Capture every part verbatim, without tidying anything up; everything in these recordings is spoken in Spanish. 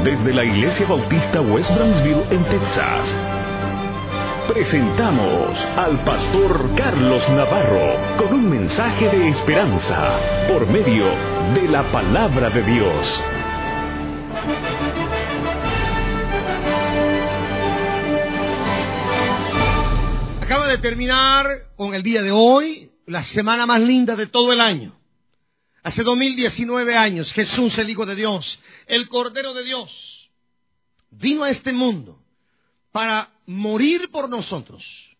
Desde la Iglesia Bautista West Brownsville en Texas, presentamos al pastor Carlos Navarro con un mensaje de esperanza por medio de la palabra de Dios. Acaba de terminar con el día de hoy la semana más linda de todo el año. Hace dos mil diecinueve años, Jesús, el Hijo de Dios, el Cordero de Dios, vino a este mundo para morir por nosotros,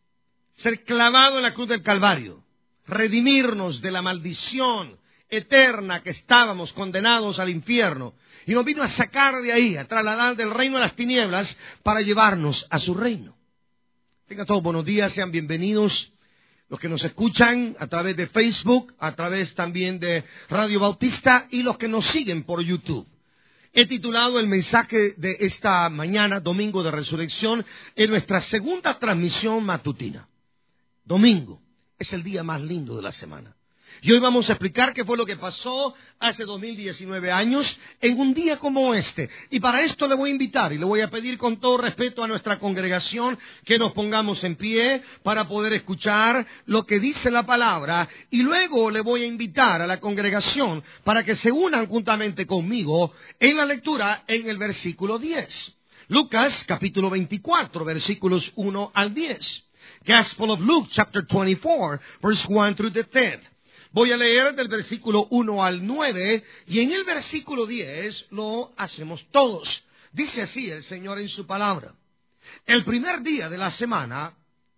ser clavado en la cruz del Calvario, redimirnos de la maldición eterna que estábamos condenados al infierno, y nos vino a sacar de ahí, a trasladar del reino de las tinieblas para llevarnos a su reino. Tengan todos buenos días, sean bienvenidos los que nos escuchan a través de Facebook, a través también de Radio Bautista y los que nos siguen por YouTube. He titulado el mensaje de esta mañana, Domingo de Resurrección, en nuestra segunda transmisión matutina. Domingo es el día más lindo de la semana. Y hoy vamos a explicar qué fue lo que pasó hace dos mil diecinueve años en un día como este. Y para esto le voy a invitar y le voy a pedir con todo respeto a nuestra congregación que nos pongamos en pie para poder escuchar lo que dice la palabra. Y luego le voy a invitar a la congregación para que se unan juntamente conmigo en la lectura en el versículo diez. Lucas capítulo veinticuatro, versículos uno al diez. Gospel of Luke chapter twenty-four, verse one through the ten. Voy a leer del versículo uno al nueve y en el versículo diez lo hacemos todos. Dice así el Señor en su palabra. El primer día de la semana,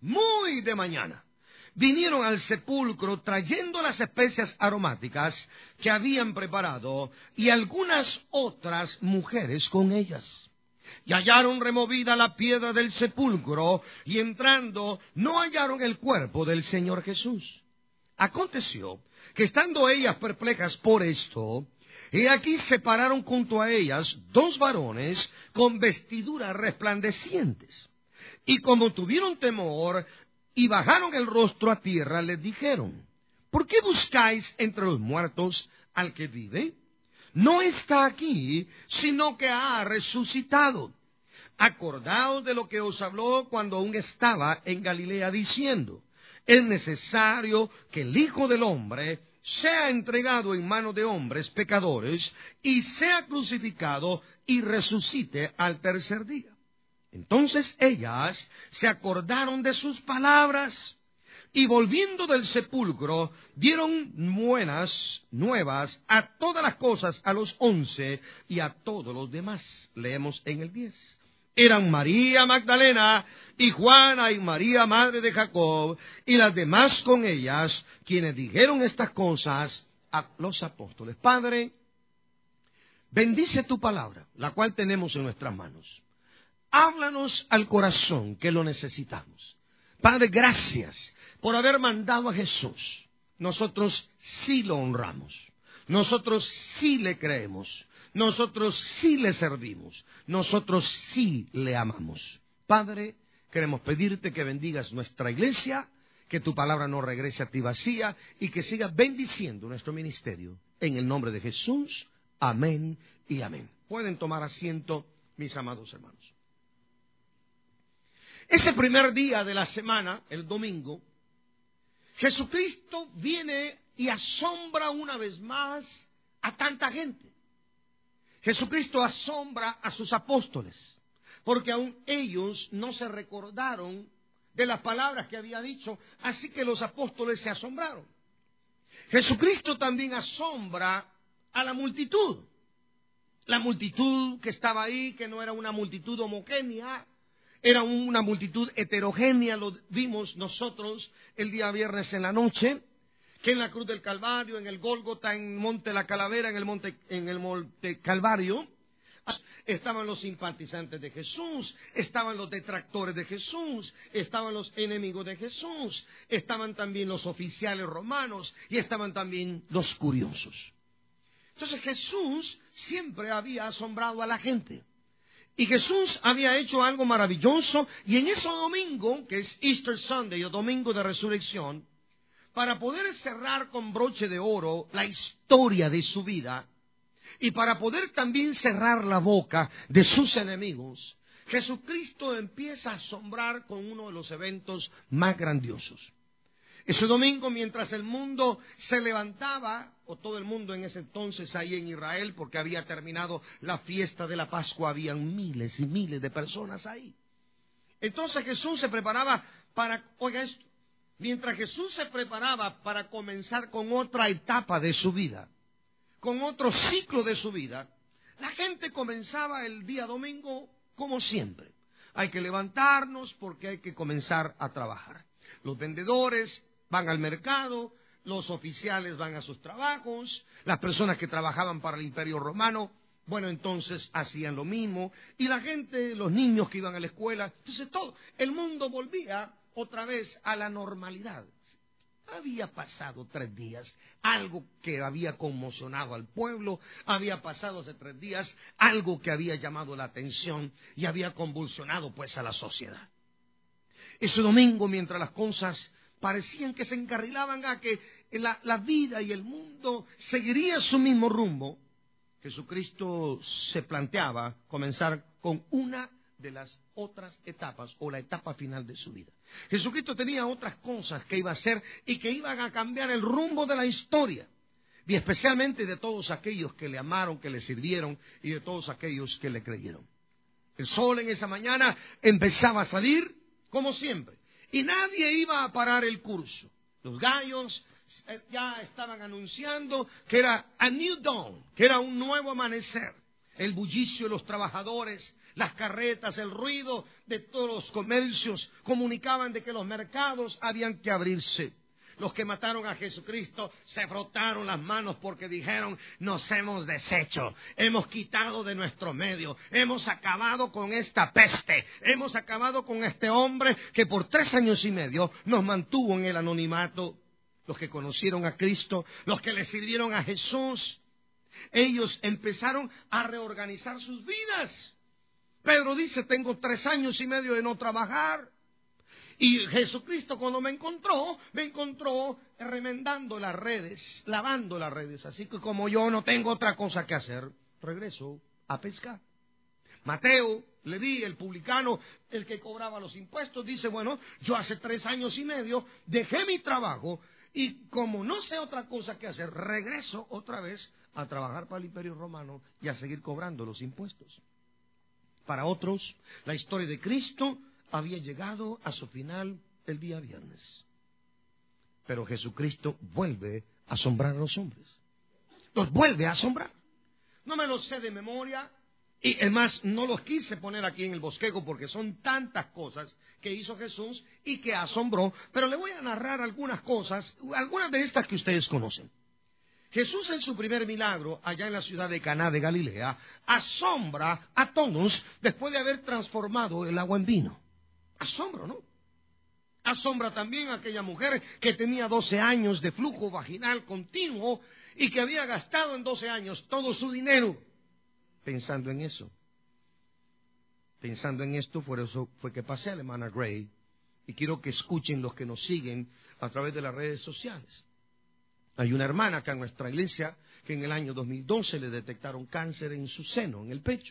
muy de mañana, vinieron al sepulcro trayendo las especias aromáticas que habían preparado y algunas otras mujeres con ellas. Y hallaron removida la piedra del sepulcro y entrando no hallaron el cuerpo del Señor Jesús. Aconteció que estando ellas perplejas por esto, he aquí se pararon junto a ellas dos varones con vestiduras resplandecientes. Y como tuvieron temor y bajaron el rostro a tierra, les dijeron: ¿por qué buscáis entre los muertos al que vive? No está aquí, sino que ha resucitado. Acordaos de lo que os habló cuando aún estaba en Galilea, diciendo: es necesario que el Hijo del Hombre sea entregado en manos de hombres pecadores y sea crucificado y resucite al tercer día. Entonces ellas se acordaron de sus palabras y volviendo del sepulcro dieron buenas nuevas a todas las cosas a los once y a todos los demás. Leemos en el diez. Eran María Magdalena y Juana y María, madre de Jacob, y las demás con ellas, quienes dijeron estas cosas a los apóstoles. Padre, bendice tu palabra, la cual tenemos en nuestras manos. Háblanos al corazón, que lo necesitamos. Padre, gracias por haber mandado a Jesús. Nosotros sí lo honramos. Nosotros sí le creemos. Nosotros sí le servimos. Nosotros sí le amamos. Padre, queremos pedirte que bendigas nuestra iglesia, que tu palabra no regrese a ti vacía y que siga bendiciendo nuestro ministerio. En el nombre de Jesús, amén y amén. Pueden tomar asiento, mis amados hermanos. Ese primer día de la semana, el domingo, Jesucristo viene y asombra una vez más a tanta gente. Jesucristo asombra a sus apóstoles, porque aún ellos no se recordaron de las palabras que había dicho, así que los apóstoles se asombraron. Jesucristo también asombra a la multitud, la multitud que estaba ahí, que no era una multitud homogénea, era una multitud heterogénea, lo vimos nosotros el día viernes en la noche, que en la cruz del Calvario, en el Gólgota, en Monte la Calavera, en el Monte, en el Monte Calvario, estaban los simpatizantes de Jesús, estaban los detractores de Jesús, estaban los enemigos de Jesús, estaban también los oficiales romanos y estaban también los curiosos. Entonces Jesús siempre había asombrado a la gente. Y Jesús había hecho algo maravilloso, y en ese domingo, que es Easter Sunday, o Domingo de Resurrección, para poder cerrar con broche de oro la historia de su vida, Y para poder también cerrar la boca de sus enemigos, Jesucristo empieza a asombrar con uno de los eventos más grandiosos. Ese domingo, mientras el mundo se levantaba, o todo el mundo en ese entonces ahí en Israel, porque había terminado la fiesta de la Pascua, habían miles y miles de personas ahí. Entonces Jesús se preparaba para, oiga esto, mientras Jesús se preparaba para comenzar con otra etapa de su vida, con otro ciclo de su vida, la gente comenzaba el día domingo como siempre. Hay que levantarnos porque hay que comenzar a trabajar. Los vendedores van al mercado, los oficiales van a sus trabajos, las personas que trabajaban para el Imperio Romano, bueno, entonces hacían lo mismo, y la gente, los niños que iban a la escuela, entonces todo, el mundo volvía otra vez a la normalidad. Había pasado tres días, algo que había conmocionado al pueblo, había pasado hace tres días, algo que había llamado la atención y había convulsionado pues a la sociedad. Ese domingo, mientras las cosas parecían que se encarrilaban a que la, la vida y el mundo seguiría su mismo rumbo, Jesucristo se planteaba comenzar con una de las otras etapas o la etapa final de su vida. Jesucristo tenía otras cosas que iba a hacer y que iban a cambiar el rumbo de la historia, y especialmente de todos aquellos que le amaron, que le sirvieron y de todos aquellos que le creyeron. El sol en esa mañana empezaba a salir como siempre. Y nadie iba a parar el curso. Los gallos ya estaban anunciando que era a new dawn, que era un nuevo amanecer. El bullicio de los trabajadores, las carretas, el ruido de todos los comercios comunicaban de que los mercados habían que abrirse. Los que mataron a Jesucristo se frotaron las manos porque dijeron: nos hemos deshecho, hemos quitado de nuestro medio, hemos acabado con esta peste, hemos acabado con este hombre que por tres años y medio nos mantuvo en el anonimato. Los que conocieron a Cristo, los que le sirvieron a Jesús, ellos empezaron a reorganizar sus vidas. Pedro dice: tengo tres años y medio de no trabajar. Y Jesucristo cuando me encontró, me encontró remendando las redes, lavando las redes. Así que como yo no tengo otra cosa que hacer, regreso a pescar. Mateo, Leví, el publicano, el que cobraba los impuestos, dice: bueno, yo hace tres años y medio dejé mi trabajo y como no sé otra cosa que hacer, regreso otra vez a trabajar para el Imperio Romano y a seguir cobrando los impuestos. Para otros, la historia de Cristo había llegado a su final el día viernes. Pero Jesucristo vuelve a asombrar a los hombres. Los vuelve a asombrar. No me los sé de memoria. Y además no los quise poner aquí en el bosquejo porque son tantas cosas que hizo Jesús y que asombró. Pero le voy a narrar algunas cosas, algunas de estas que ustedes conocen. Jesús en su primer milagro, allá en la ciudad de Caná de Galilea, asombra a todos después de haber transformado el agua en vino. Asombro, ¿no? Asombra también a aquella mujer que tenía doce años de flujo vaginal continuo y que había gastado en doce años todo su dinero pensando en eso. Pensando en esto, por eso fue que pasé a la hermana Gray, y quiero que escuchen los que nos siguen a través de las redes sociales. Hay una hermana acá en nuestra iglesia que en el año dos mil doce le detectaron cáncer en su seno, en el pecho.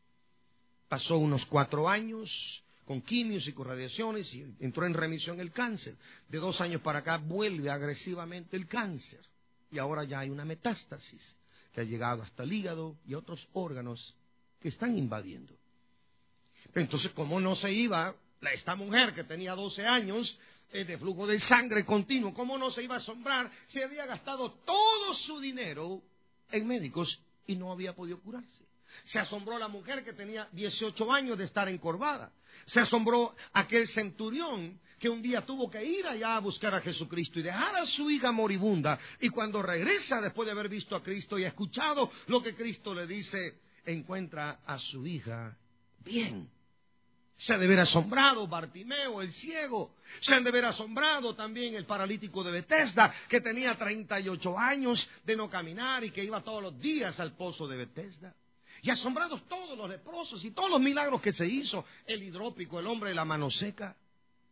Pasó unos cuatro años con quimios y con radiaciones y entró en remisión el cáncer. De dos años para acá vuelve agresivamente el cáncer y ahora ya hay una metástasis que ha llegado hasta el hígado y a otros órganos que están invadiendo. Entonces, ¿cómo no se iba esta mujer que tenía doce años eh, de flujo de sangre continuo, cómo no se iba a asombrar si había gastado todo su dinero en médicos y no había podido curarse? Se asombró la mujer que tenía dieciocho años de estar encorvada. Se asombró aquel centurión que un día tuvo que ir allá a buscar a Jesucristo y dejar a su hija moribunda. Y cuando regresa después de haber visto a Cristo y ha escuchado lo que Cristo le dice, encuentra a su hija bien. Se han de ver asombrado Bartimeo, el ciego. Se han de ver asombrado también el paralítico de Betesda, que tenía treinta y ocho años de no caminar y que iba todos los días al pozo de Betesda. Y asombrados todos los leprosos y todos los milagros que se hizo. El hidrópico, el hombre de la mano seca.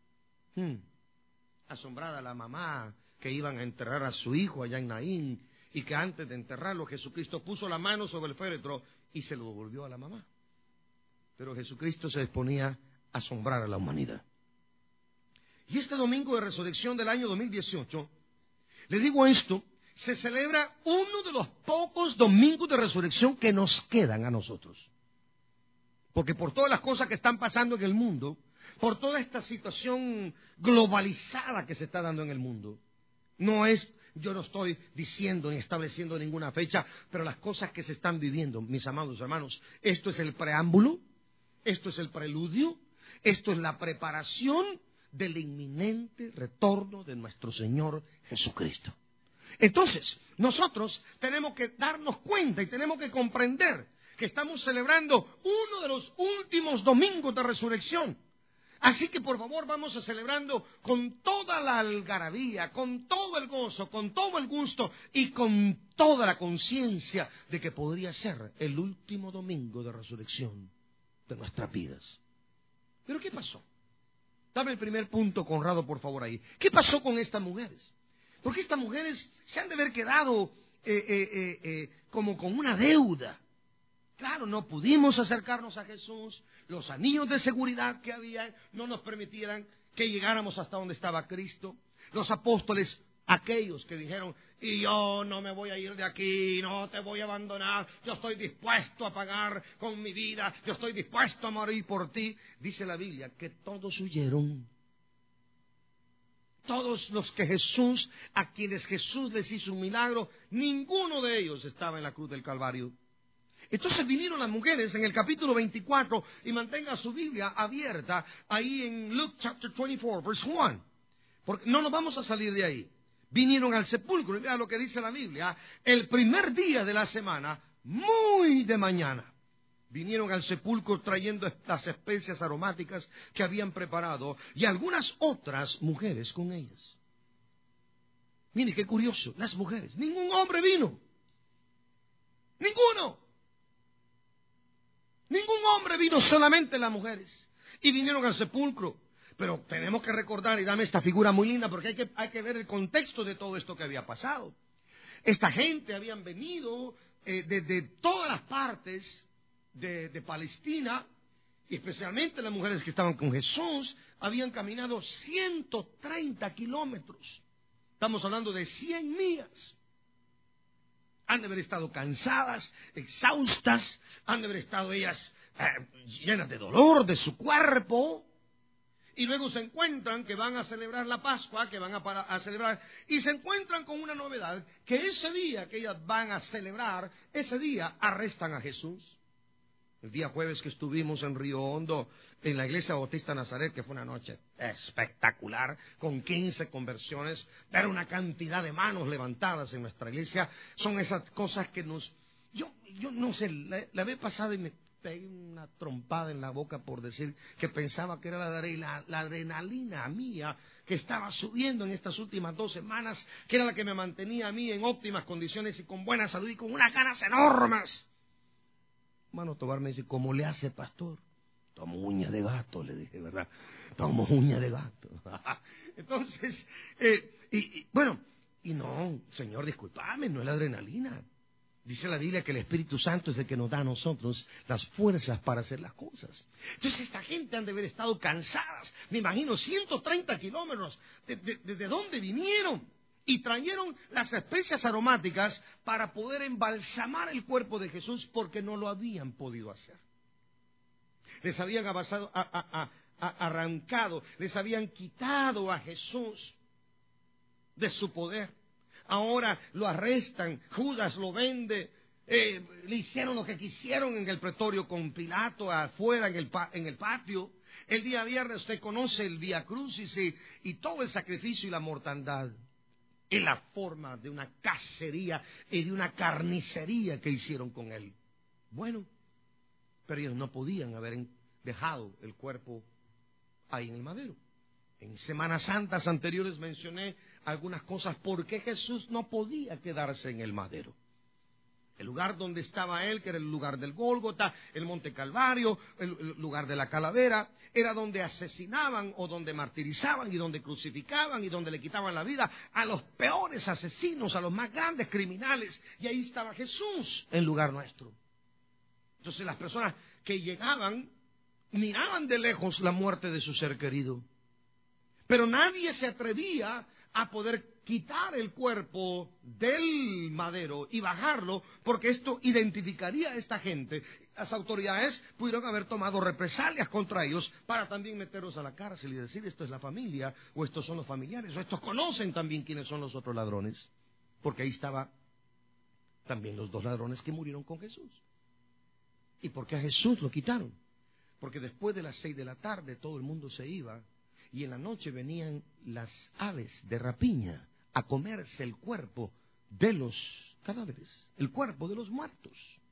Hmm. Asombrada la mamá que iban a enterrar a su hijo allá en Naín y que antes de enterrarlo Jesucristo puso la mano sobre el féretro y se lo devolvió a la mamá. Pero Jesucristo se disponía a asombrar a la humanidad. Y este domingo de resurrección del año dos mil dieciocho, le digo esto, se celebra uno de los pocos domingos de resurrección que nos quedan a nosotros. Porque por todas las cosas que están pasando en el mundo, por toda esta situación globalizada que se está dando en el mundo, no es, yo no estoy diciendo ni estableciendo ninguna fecha, pero las cosas que se están viviendo, mis amados hermanos, esto es el preámbulo, esto es el preludio, esto es la preparación del inminente retorno de nuestro Señor Jesucristo. Entonces, nosotros tenemos que darnos cuenta y tenemos que comprender que estamos celebrando uno de los últimos domingos de resurrección. Así que por favor vamos a celebrando con toda la algarabía, con todo el gozo, con todo el gusto y con toda la conciencia de que podría ser el último domingo de resurrección de nuestras vidas. ¿Pero qué pasó? Dame el primer punto, Conrado, por favor, ahí. ¿Qué pasó con estas mujeres? Porque estas mujeres se han de haber quedado eh, eh, eh, eh, como con una deuda. Claro, no pudimos acercarnos a Jesús, los anillos de seguridad que había no nos permitieran que llegáramos hasta donde estaba Cristo. Los apóstoles, aquellos que dijeron, y yo no me voy a ir de aquí, no te voy a abandonar, yo estoy dispuesto a pagar con mi vida, yo estoy dispuesto a morir por ti. Dice la Biblia que todos huyeron. Todos los que Jesús, a quienes Jesús les hizo un milagro, ninguno de ellos estaba en la cruz del Calvario. Entonces vinieron las mujeres en el capítulo veinticuatro, y mantenga su Biblia abierta ahí en Luke chapter veinticuatro, verse uno, porque no nos vamos a salir de ahí. Vinieron al sepulcro, y vea lo que dice la Biblia, el primer día de la semana, muy de mañana. Vinieron al sepulcro trayendo las especias aromáticas que habían preparado y algunas otras mujeres con ellas. Mire qué curioso, las mujeres, ningún hombre vino, ninguno. Ningún hombre vino, solamente las mujeres. Y vinieron al sepulcro. Pero tenemos que recordar, y dame esta figura muy linda, porque hay que, hay que ver el contexto de todo esto que había pasado. Esta gente habían venido eh, desde todas las partes de, de Palestina, y especialmente las mujeres que estaban con Jesús, habían caminado ciento treinta kilómetros. Estamos hablando de cien millas. Han de haber estado cansadas, exhaustas, han de haber estado ellas eh, llenas de dolor de su cuerpo, y luego se encuentran que van a celebrar la Pascua, que van a, para, a celebrar, y se encuentran con una novedad, que ese día que ellas van a celebrar, ese día arrestan a Jesús. El día jueves que estuvimos en Río Hondo, en la iglesia Bautista Nazaret, que fue una noche espectacular, con quince conversiones, ver una cantidad de manos levantadas en nuestra iglesia, son esas cosas que nos... Yo, yo no sé, la, la vez pasada y me pegué una trompada en la boca por decir que pensaba que era la, la, la adrenalina mía que estaba subiendo en estas últimas dos semanas, que era la que me mantenía a mí en óptimas condiciones y con buena salud y con unas ganas enormes. Hermano Tobar me dice, ¿cómo le hace, pastor? Tomo uña de gato, le dije, ¿verdad? Tomo uña de gato. Entonces, eh, y, y, bueno, y no, Señor, discúlpame, no es la adrenalina. Dice la Biblia que el Espíritu Santo es el que nos da a nosotros las fuerzas para hacer las cosas. Entonces, esta gente han de haber estado cansadas. Me imagino, ciento treinta kilómetros. ¿De, de, de, de dónde vinieron? Y trajeron las especias aromáticas para poder embalsamar el cuerpo de Jesús, porque no lo habían podido hacer. Les habían abasado, a, a, a, a, arrancado, les habían quitado a Jesús de su poder. Ahora lo arrestan, Judas lo vende, eh, le hicieron lo que quisieron en el pretorio con Pilato, afuera en el, pa, en el patio. El día viernes usted conoce el Vía Crucis y, y todo el sacrificio y la mortandad. En la forma de una cacería y de una carnicería que hicieron con él. Bueno, pero ellos no podían haber dejado el cuerpo ahí en el madero. En Semanas Santas anteriores mencioné algunas cosas por qué Jesús no podía quedarse en el madero. El lugar donde estaba él, que era el lugar del Gólgota, el Monte Calvario, el, el lugar de la calavera, era donde asesinaban o donde martirizaban y donde crucificaban y donde le quitaban la vida a los peores asesinos, a los más grandes criminales. Y ahí estaba Jesús en lugar nuestro. Entonces las personas que llegaban miraban de lejos la muerte de su ser querido. Pero nadie se atrevía a poder quitar el cuerpo del madero y bajarlo, porque esto identificaría a esta gente. Las autoridades pudieron haber tomado represalias contra ellos para también meterlos a la cárcel y decir, esto es la familia, o estos son los familiares, o estos conocen también quiénes son los otros ladrones. Porque ahí estaban también los dos ladrones que murieron con Jesús. ¿Y por qué a Jesús lo quitaron? Porque después de las seis de la tarde todo el mundo se iba, y en la noche venían las aves de rapiña a comerse el cuerpo de los cadáveres, el cuerpo de los muertos.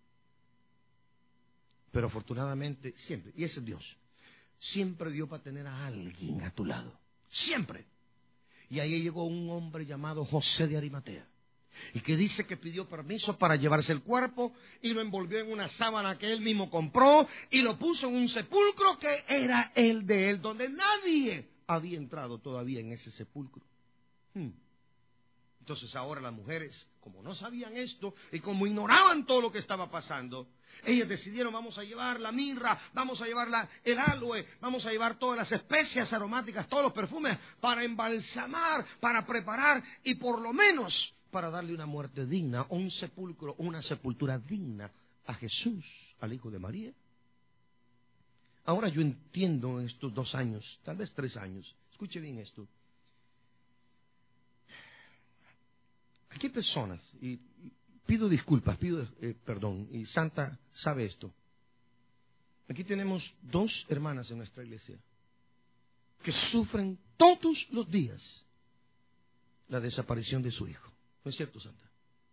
Pero afortunadamente siempre, y ese es Dios, siempre dio para tener a alguien a tu lado, siempre. Y ahí llegó un hombre llamado José de Arimatea, y que dice que pidió permiso para llevarse el cuerpo y lo envolvió en una sábana que él mismo compró y lo puso en un sepulcro que era el de él, donde nadie había entrado todavía en ese sepulcro. Hmm. Entonces ahora las mujeres, como no sabían esto y como ignoraban todo lo que estaba pasando, ellas decidieron, vamos a llevar la mirra, vamos a llevar la, el aloe, vamos a llevar todas las especias aromáticas, todos los perfumes, para embalsamar, para preparar y por lo menos para darle una muerte digna, un sepulcro, una sepultura digna a Jesús, al Hijo de María. Ahora yo entiendo en estos dos años, tal vez tres años, escuche bien esto. Aquí hay personas, y pido disculpas, pido eh, perdón, y Santa sabe esto. Aquí tenemos dos hermanas en nuestra iglesia que sufren todos los días la desaparición de su hijo. ¿No es cierto, Santa?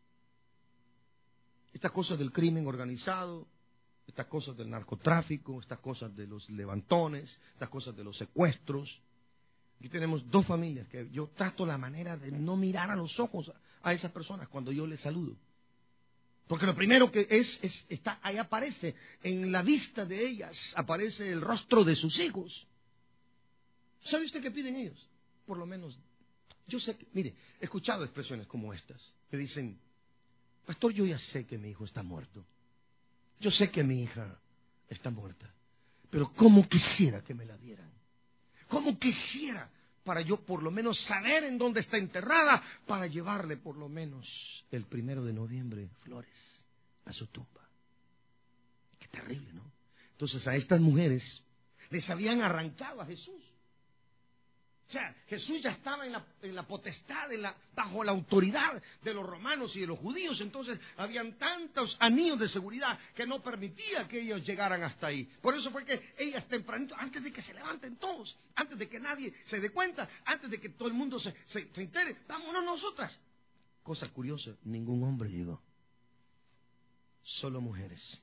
Estas cosas del crimen organizado, estas cosas del narcotráfico, estas cosas de los levantones, estas cosas de los secuestros. Aquí tenemos dos familias que yo trato la manera de no mirar a los ojos a, a esas personas cuando yo les saludo. Porque lo primero que es, es, está, ahí aparece, en la vista de ellas, aparece el rostro de sus hijos. ¿Sabe usted qué piden ellos? Por lo menos, yo sé que, mire, he escuchado expresiones como estas, que dicen, pastor, yo ya sé que mi hijo está muerto. Yo sé que mi hija está muerta, pero ¿cómo quisiera que me la dieran? ¿Cómo quisiera para yo por lo menos saber en dónde está enterrada, para llevarle por lo menos el primero de noviembre flores a su tumba? Qué terrible, ¿no? Entonces a estas mujeres les habían arrancado a Jesús. O sea, Jesús ya estaba en la, en la potestad, en la, bajo la autoridad de los romanos y de los judíos. Entonces, habían tantos anillos de seguridad que no permitía que ellos llegaran hasta ahí. Por eso fue que ellas tempranito, antes de que se levanten todos, antes de que nadie se dé cuenta, antes de que todo el mundo se, se, se entere, vámonos nosotras. Cosa curiosa, ningún hombre llegó. Solo mujeres.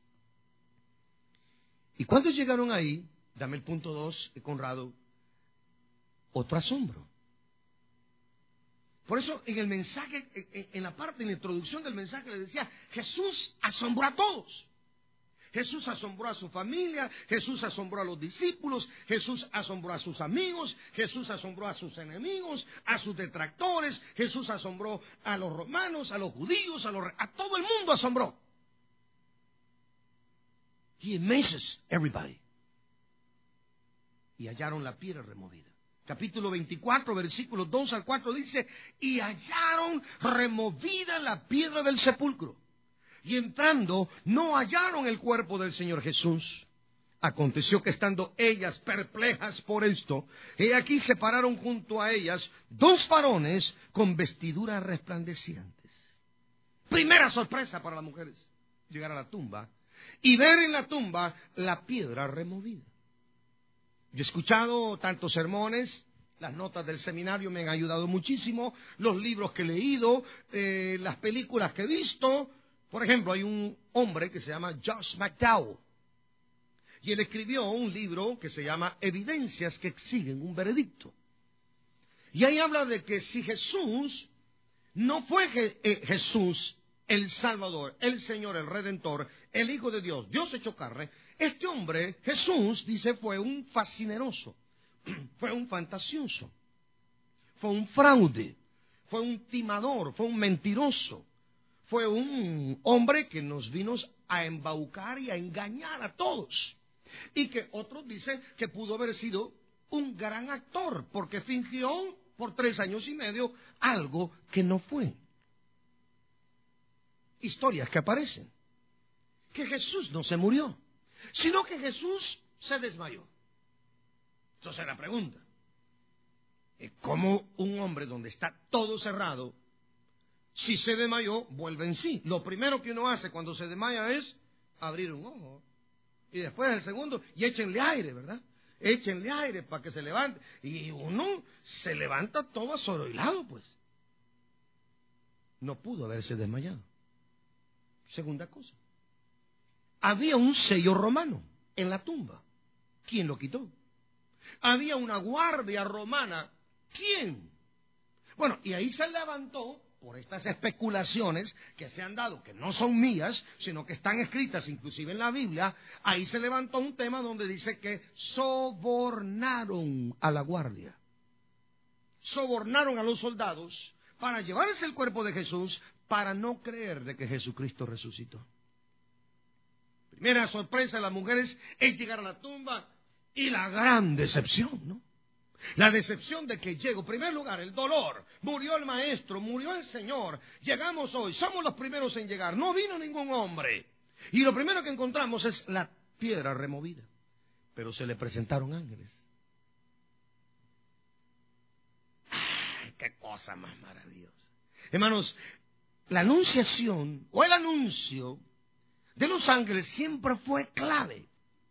Y cuando llegaron ahí, dame el punto dos, Conrado, otro asombro. Por eso en el mensaje, en la parte, en la introducción del mensaje le decía, Jesús asombró a todos. Jesús asombró a su familia, Jesús asombró a los discípulos, Jesús asombró a sus amigos, Jesús asombró a sus enemigos, a sus detractores, Jesús asombró a los romanos, a los judíos, a, los, a todo el mundo asombró. He amazes everybody. Y hallaron la piedra removida. Capítulo veinticuatro, versículos dos al cuatro dice, y hallaron removida la piedra del sepulcro. Y entrando, no hallaron el cuerpo del Señor Jesús. Aconteció que estando ellas perplejas por esto, he aquí se pararon junto a ellas dos varones con vestiduras resplandecientes. Primera sorpresa para las mujeres, llegar a la tumba y ver en la tumba la piedra removida. Yo he escuchado tantos sermones, las notas del seminario me han ayudado muchísimo, los libros que he leído, eh, las películas que he visto. Por ejemplo, hay un hombre que se llama Josh McDowell, y él escribió un libro que se llama Evidencias que exigen un veredicto. Y ahí habla de que si Jesús no fue Je- eh, Jesús el Salvador, el Señor, el Redentor, el Hijo de Dios, Dios hecho carne, este hombre, Jesús, dice, fue un fascineroso, fue un fantasioso, fue un fraude, fue un timador, fue un mentiroso, fue un hombre que nos vino a embaucar y a engañar a todos. Y que otros dicen que pudo haber sido un gran actor, porque fingió por tres años y medio algo que no fue. Historias que aparecen. Que Jesús no se murió, sino que Jesús se desmayó. Entonces la pregunta, ¿cómo un hombre donde está todo cerrado, si se desmayó, vuelve en sí? Lo primero que uno hace cuando se desmaya es abrir un ojo. Y después el segundo, y échenle aire, ¿verdad? Échenle aire para que se levante. Y uno se levanta todo azoroilado, pues. No pudo haberse desmayado. Segunda cosa. Había un sello romano en la tumba. ¿Quién lo quitó? Había una guardia romana. ¿Quién? Bueno, y ahí se levantó, por estas especulaciones que se han dado, que no son mías, sino que están escritas inclusive en la Biblia, ahí se levantó un tema donde dice que sobornaron a la guardia. Sobornaron a los soldados para llevarse el cuerpo de Jesús, para no creer de que Jesucristo resucitó. Primera sorpresa de las mujeres es llegar a la tumba y la gran decepción, ¿no? La decepción de que llego, en primer lugar, el dolor. Murió el maestro, murió el Señor. Llegamos hoy, somos los primeros en llegar. No vino ningún hombre. Y lo primero que encontramos es la piedra removida. Pero se le presentaron ángeles. ¡Ay, qué cosa más maravillosa! Hermanos, la anunciación o el anuncio de los ángeles siempre fue clave.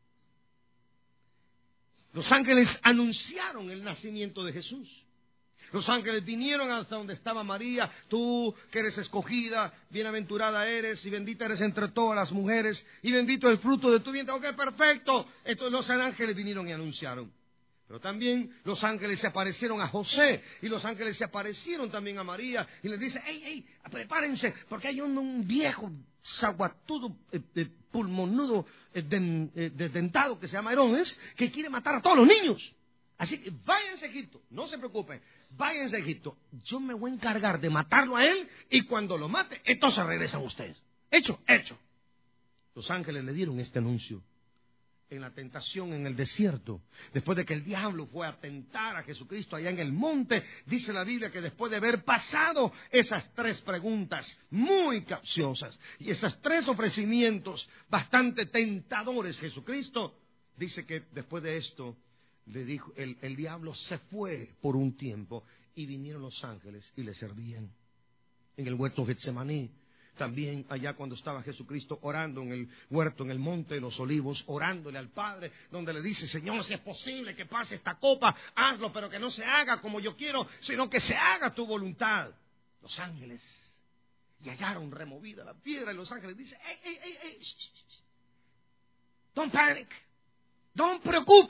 Los ángeles anunciaron el nacimiento de Jesús. Los ángeles vinieron hasta donde estaba María. Tú que eres escogida, bienaventurada eres y bendita eres entre todas las mujeres y bendito el fruto de tu vientre. Ok, perfecto. Entonces los ángeles vinieron y anunciaron. Pero también los ángeles se aparecieron a José y los ángeles se aparecieron también a María y les dice, hey, hey, prepárense porque hay un, un viejo zaguatudo, eh, eh, pulmonudo, eh, den, eh, desdentado que se llama Herodes, que quiere matar a todos los niños. Así que váyanse a Egipto, no se preocupen, váyanse a Egipto. Yo me voy a encargar de matarlo a él y cuando lo mate, entonces regresan ustedes. Hecho, hecho. Los ángeles le dieron este anuncio en la tentación en el desierto, después de que el diablo fue a tentar a Jesucristo allá en el monte. Dice la Biblia que después de haber pasado esas tres preguntas muy capciosas y esos tres ofrecimientos bastante tentadores, Jesucristo dice que después de esto le dijo, el, el diablo se fue por un tiempo y vinieron los ángeles y le servían en el huerto de Getsemaní. También allá cuando estaba Jesucristo orando en el huerto, en el monte de los olivos, orándole al Padre, donde le dice, Señor, si es posible que pase esta copa, hazlo, pero que no se haga como yo quiero, sino que se haga tu voluntad. Los ángeles, y hallaron removida la piedra, y los ángeles dicen, hey, hey, hey, hey, shh, shh, shh. Don't panic, don't preocupe,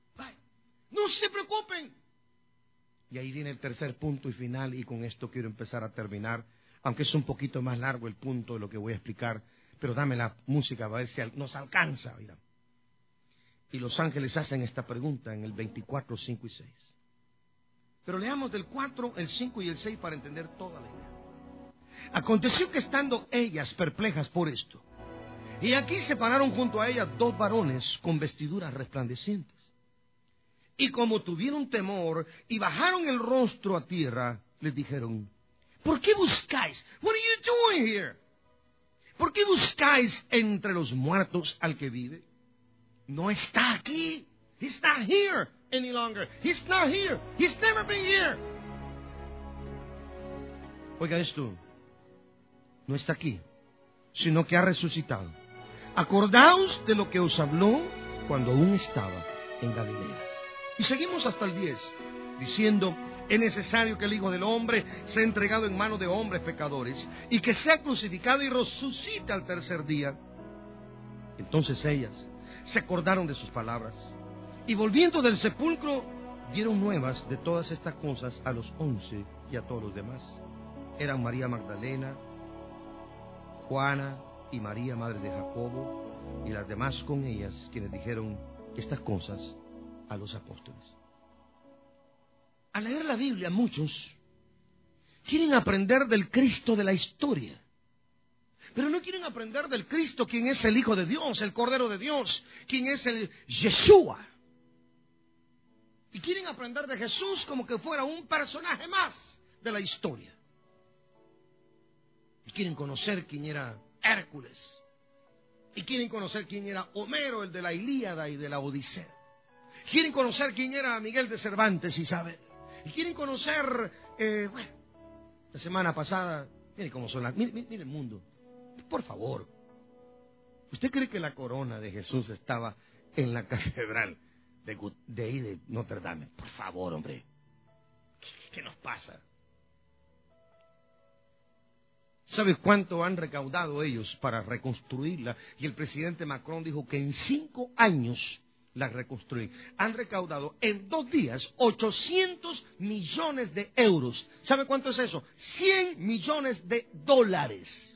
no se preocupen. Y ahí viene el tercer punto y final, y con esto quiero empezar a terminar. Aunque es un poquito más largo el punto de lo que voy a explicar, pero dame la música a ver si nos alcanza. Mira. Y los ángeles hacen esta pregunta en el veinticuatro, cinco y seis. Pero leamos del cuatro, el cinco y el seis para entender toda la idea. Aconteció que estando ellas perplejas por esto, y aquí se pararon junto a ellas dos varones con vestiduras resplandecientes. Y como tuvieron temor y bajaron el rostro a tierra, les dijeron, ¿por qué buscáis? What are you doing here? ¿Por qué buscáis entre los muertos al que vive? No está aquí. He's not here any longer. He's not here. He's never been here. Oiga esto. No está aquí, sino que ha resucitado. Acordaos de lo que os habló cuando aún estaba en Galilea. Y seguimos hasta el diez, diciendo, es necesario que el Hijo del Hombre sea entregado en manos de hombres pecadores y que sea crucificado y resucite al tercer día. Entonces ellas se acordaron de sus palabras y volviendo del sepulcro dieron nuevas de todas estas cosas a los once y a todos los demás. Eran María Magdalena, Juana y María, madre de Jacobo, y las demás con ellas, quienes dijeron estas cosas a los apóstoles. Al leer la Biblia, muchos quieren aprender del Cristo de la historia, pero no quieren aprender del Cristo, quien es el Hijo de Dios, el Cordero de Dios, quien es el Yeshua. Y quieren aprender de Jesús como que fuera un personaje más de la historia. Y quieren conocer quién era Hércules. Y quieren conocer quién era Homero, el de la Ilíada y de la Odisea. Quieren conocer quién era Miguel de Cervantes, Isabel. Y quieren conocer, eh, bueno, la semana pasada, miren cómo son las, mire, mire el mundo. Por favor, ¿usted cree que la corona de Jesús estaba en la catedral de, de ahí de Notre Dame? Por favor, hombre, ¿qué nos pasa? ¿Sabes cuánto han recaudado ellos para reconstruirla? Y el presidente Macron dijo que en cinco años la reconstruir. Han recaudado en dos días ochocientos millones de euros. ¿Sabe cuánto es eso? cien millones de dólares.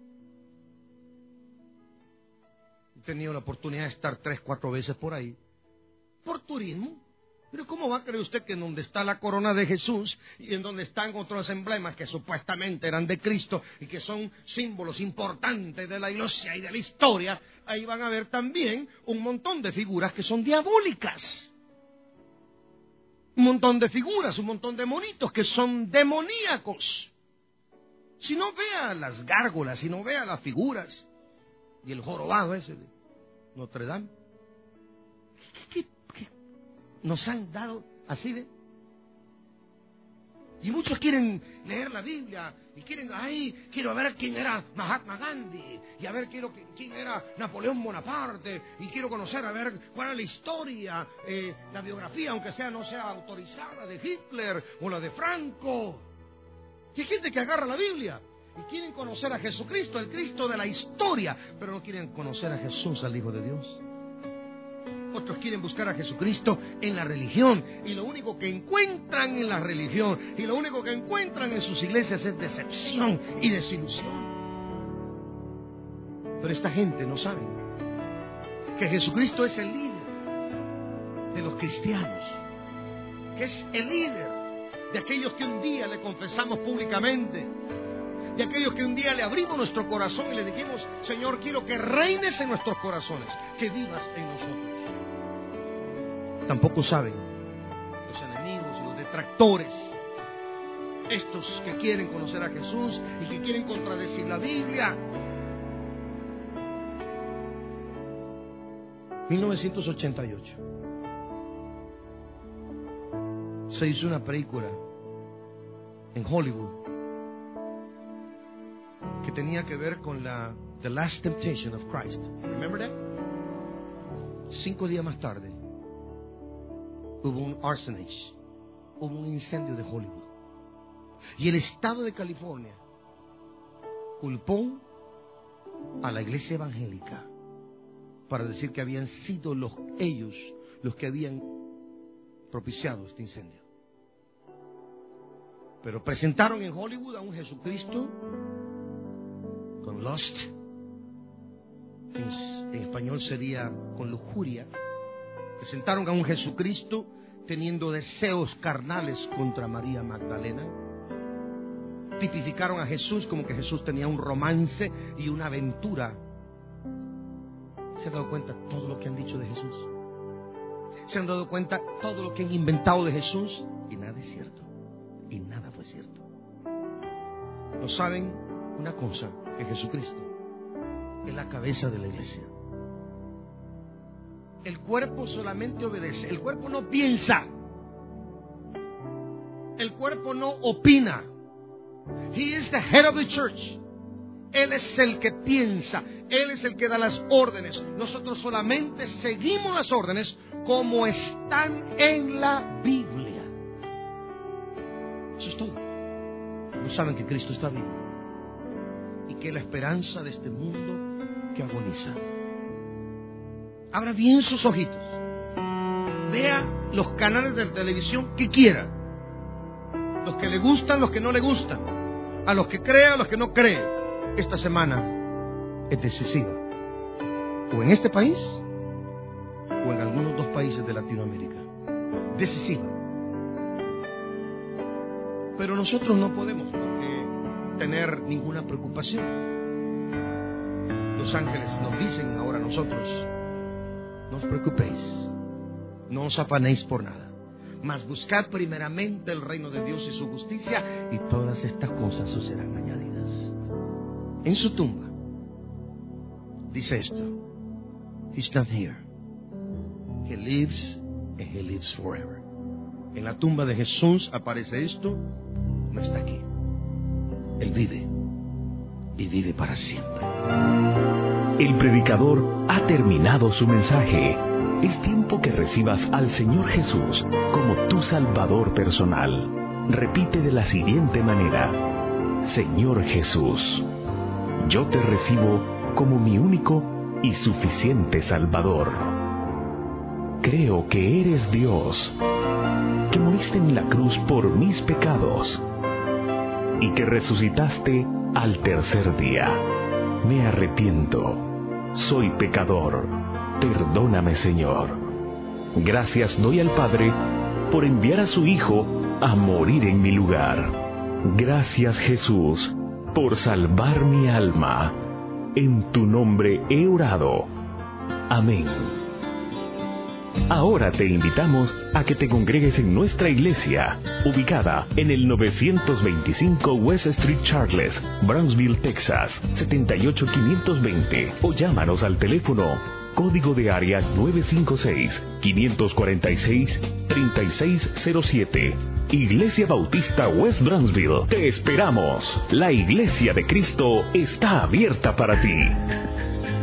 He tenido la oportunidad de estar tres, cuatro veces por ahí, por turismo. Pero ¿cómo va a creer usted que en donde está la corona de Jesús y en donde están otros emblemas que supuestamente eran de Cristo y que son símbolos importantes de la iglesia y de la historia, ahí van a ver también un montón de figuras que son diabólicas? Un montón de figuras, un montón de monitos que son demoníacos. Si no vea las gárgolas, si no vea las figuras y el jorobado ese de Notre Dame, ¿qué, qué nos han dado así de? Y muchos quieren leer la Biblia y quieren, ay, quiero ver quién era Mahatma Gandhi, y a ver quiero quién era Napoleón Bonaparte, y quiero conocer a ver cuál es la historia, eh, la biografía, aunque sea no sea autorizada, de Hitler o la de Franco. Y hay gente que agarra la Biblia y quieren conocer a Jesucristo, el Cristo de la historia, pero no quieren conocer a Jesús, al Hijo de Dios. Otros quieren buscar a Jesucristo en la religión, y lo único que encuentran en la religión y lo único que encuentran en sus iglesias es decepción y desilusión. Pero esta gente no sabe que Jesucristo es el líder de los cristianos, que es el líder de aquellos que un día le confesamos públicamente, de aquellos que un día le abrimos nuestro corazón y le dijimos: Señor, quiero que reines en nuestros corazones, que vivas en nosotros. Tampoco saben los enemigos y los detractores, estos que quieren conocer a Jesús y que quieren contradecir la Biblia. mil novecientos ochenta y ocho se hizo una película en Hollywood que tenía que ver con la The Last Temptation of Christ. Remember that? Cinco días más tarde hubo un arsonage, hubo un incendio de Hollywood, y el estado de California culpó a la iglesia evangélica para decir que habían sido los, ellos los que habían propiciado este incendio. Pero presentaron en Hollywood a un Jesucristo con lust, en, en español sería con lujuria. Presentaron a un Jesucristo teniendo deseos carnales contra María Magdalena. Tipificaron a Jesús como que Jesús tenía un romance y una aventura. ¿Se han dado cuenta todo lo que han dicho de Jesús? ¿Se han dado cuenta todo lo que han inventado de Jesús? Y nada es cierto. Y nada fue cierto. No saben una cosa, que Jesucristo es la cabeza de la iglesia. El cuerpo solamente obedece. El cuerpo no piensa. El cuerpo no opina. He is the head of the church. Él es el que piensa. Él es el que da las órdenes. Nosotros solamente seguimos las órdenes como están en la Biblia. Eso es todo. No saben que Cristo está vivo y que es la esperanza de este mundo que agoniza. Abra bien sus ojitos. Vea los canales de televisión que quiera. Los que le gustan, los que no le gustan. A los que cree, a los que no cree. esta semana es decisiva, o en este país o en algunos dos países de Latinoamérica. Decisiva. Pero nosotros no podemos porque tener ninguna preocupación. Los ángeles nos dicen ahora a nosotros: no os preocupéis, no os afanéis por nada, mas buscad primeramente el reino de Dios y su justicia, y todas estas cosas os serán añadidas. En su tumba dice esto: He's not here. He lives and he lives forever. En la tumba de Jesús aparece esto: no está aquí. Él vive y vive para siempre. El predicador ha terminado su mensaje. Es tiempo que recibas al Señor Jesús como tu Salvador personal. Repite de la siguiente manera: Señor Jesús, yo te recibo como mi único y suficiente Salvador. Creo que eres Dios, que moriste en la cruz por mis pecados y que resucitaste al tercer día. Me arrepiento, soy pecador, perdóname, Señor. Gracias doy al Padre por enviar a su Hijo a morir en mi lugar. Gracias, Jesús, por salvar mi alma. En tu nombre he orado. Amén. Ahora te invitamos a que te congregues en nuestra iglesia, ubicada en el novecientos veinticinco West Street Charles, Brownsville, Texas, setenta y ocho quinientos veinte, o llámanos al teléfono código de área nueve cinco seis, cinco cuatro seis, tres seis cero siete. Iglesia Bautista West Brownsville. Te esperamos. La Iglesia de Cristo está abierta para ti.